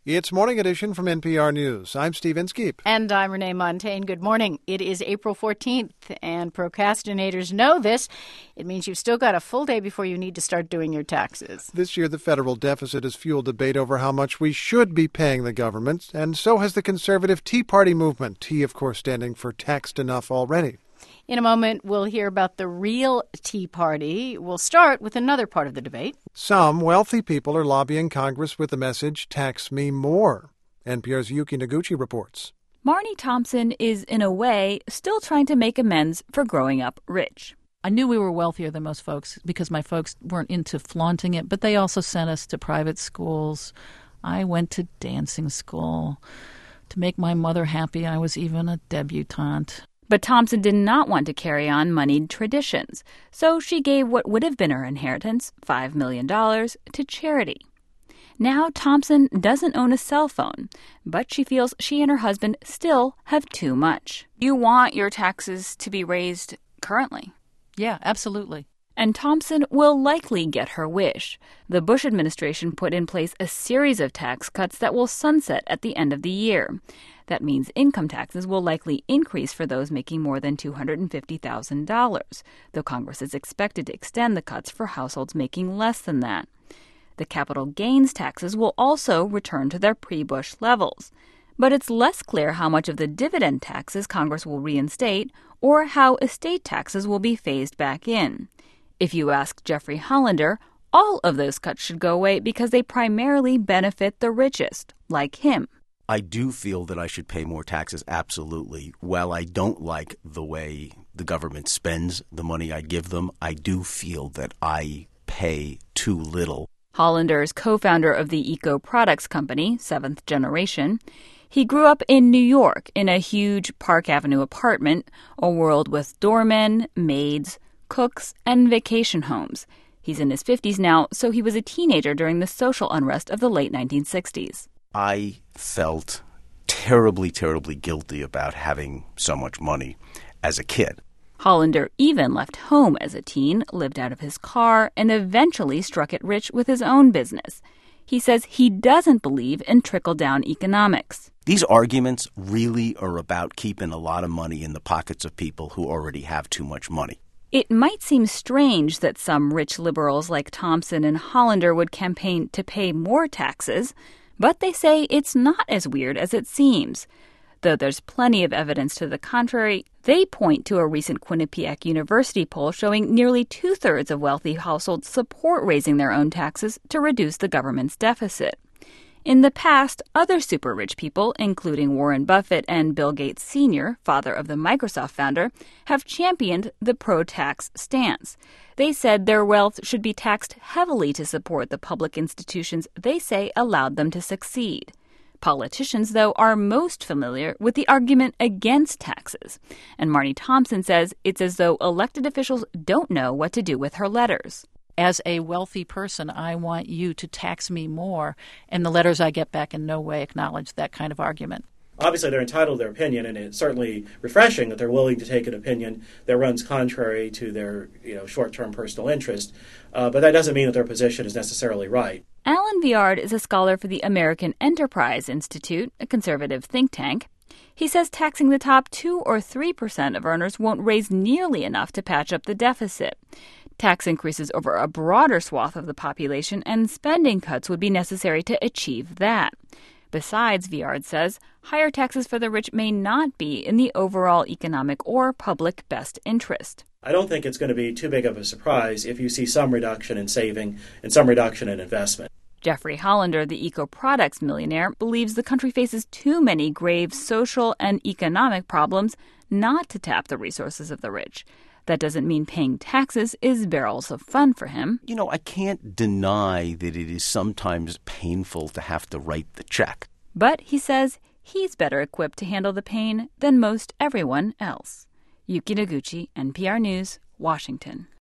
It's Morning Edition from NPR News. I'm Steve Inskeep. And I'm Renee Montaigne. Good morning. It is April 14th, and procrastinators know this. It means you've still got a full day before you need to start doing your taxes. This year, the federal deficit has fueled debate over how much we should be paying the government, and so has the conservative Tea Party movement. Tea, of course, standing for taxed enough already. In a moment, we'll hear about the real Tea Party. We'll start with another part of the debate. Some wealthy people are lobbying Congress with the message, tax me more. NPR's Yuki Noguchi reports. Marnie Thompson is, in a way, still trying to make amends for growing up rich. I knew we were wealthier than most folks because my folks weren't into flaunting it, but they also sent us to private schools. I went to dancing school. To make my mother happy, I was even a debutante. But Thompson did not want to carry on moneyed traditions, so she gave what would have been her inheritance, $5 million, to charity. Now Thompson doesn't own a cell phone, but she feels she and her husband still have too much. You want your taxes to be raised currently? Yeah, absolutely. And Thompson will likely get her wish. The Bush administration put in place a series of tax cuts that will sunset at the end of the year. That means income taxes will likely increase for those making more than $250,000, though Congress is expected to extend the cuts for households making less than that. The capital gains taxes will also return to their pre-Bush levels. But it's less clear how much of the dividend taxes Congress will reinstate or how estate taxes will be phased back in. If you ask Jeffrey Hollander, all of those cuts should go away because they primarily benefit the richest, like him. I do feel that I should pay more taxes, absolutely. While I don't like the way the government spends the money I give them, I do feel that I pay too little. Hollander is co-founder of the eco products company, Seventh Generation. He grew up in New York in a huge Park Avenue apartment, a world with doormen, maids, cooks, and vacation homes. He's in his 50s now, so he was a teenager during the social unrest of the late 1960s. I felt terribly, terribly guilty about having so much money as a kid. Hollander even left home as a teen, lived out of his car, and eventually struck it rich with his own business. He says he doesn't believe in trickle-down economics. These arguments really are about keeping a lot of money in the pockets of people who already have too much money. It might seem strange that some rich liberals like Thompson and Hollander would campaign to pay more taxes, but they say it's not as weird as it seems. Though there's plenty of evidence to the contrary, they point to a recent Quinnipiac University poll showing nearly two-thirds of wealthy households support raising their own taxes to reduce the government's deficit. In the past, other super-rich people, including Warren Buffett and Bill Gates Sr., father of the Microsoft founder, have championed the pro-tax stance. They said their wealth should be taxed heavily to support the public institutions they say allowed them to succeed. Politicians, though, are most familiar with the argument against taxes. And Marnie Thompson says it's as though elected officials don't know what to do with her letters. As a wealthy person, I want you to tax me more, and the letters I get back in no way acknowledge that kind of argument. Obviously, they're entitled to their opinion, and it's certainly refreshing that they're willing to take an opinion that runs contrary to their short-term personal interest. But that doesn't mean that their position is necessarily right. Alan Viard is a scholar for the American Enterprise Institute, a conservative think tank. He says taxing the top 2 or 3% of earners won't raise nearly enough to patch up the deficit. Tax increases over a broader swath of the population and spending cuts would be necessary to achieve that. Besides, Viard says, higher taxes for the rich may not be in the overall economic or public best interest. I don't think it's going to be too big of a surprise if you see some reduction in saving and some reduction in investment. Jeffrey Hollander, the eco-products millionaire, believes the country faces too many grave social and economic problems not to tap the resources of the rich. That doesn't mean paying taxes is barrels of fun for him. I can't deny that it is sometimes painful to have to write the check. But he says he's better equipped to handle the pain than most everyone else. Yuki Noguchi, NPR News, Washington.